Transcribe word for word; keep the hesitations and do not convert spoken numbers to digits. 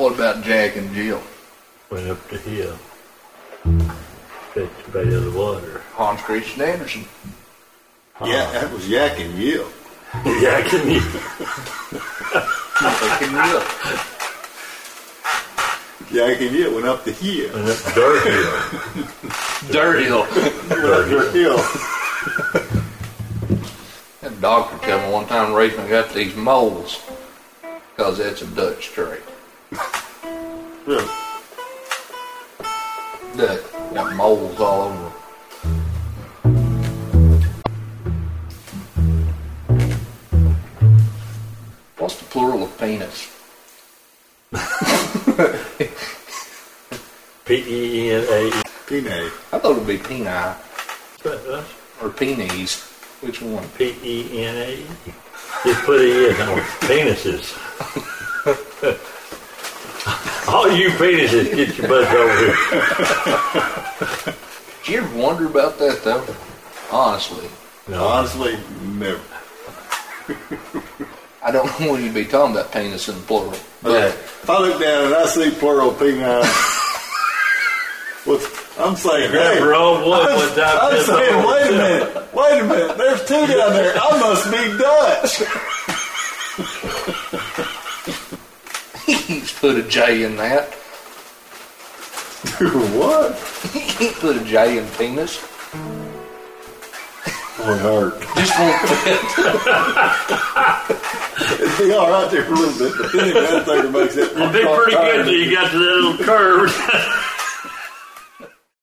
What about Jack and Jill? Went up the hill. Fetch the bay of the water. Hans Christian Andersen. Yeah, that was Yak and Jill. Yak and Jill. Jack and Jill. Yak and Jill went up the hill. Went up the dirt hill. Dirt Hill. Dirt hill. That doctor told me one time Rachel got these moles because that's a Dutch trait. Really? Dutch got moles all over them. What's the plural of penis? P E N A E. Penay. I thought it would be peni P or penis. Which one? E N A E. Just put it in on penises. All you penises, get your butts over here. Did you ever wonder about that though? Honestly. No. Honestly, never. I don't know when you'd be talking about penis in the plural. But Okay. If I look down and I see plural penile, what's, I'm saying, Grab hey, the wrong one one time. I'm piss saying, off. wait a minute, wait a minute. There's two down there. I must be Dutch. he's put a J in that. What? He put a J in penis. Or hurt. Just won't fit. It'd be all right there for a little bit, but then it does make it makes it. It'd be pretty good till you got to that little curve.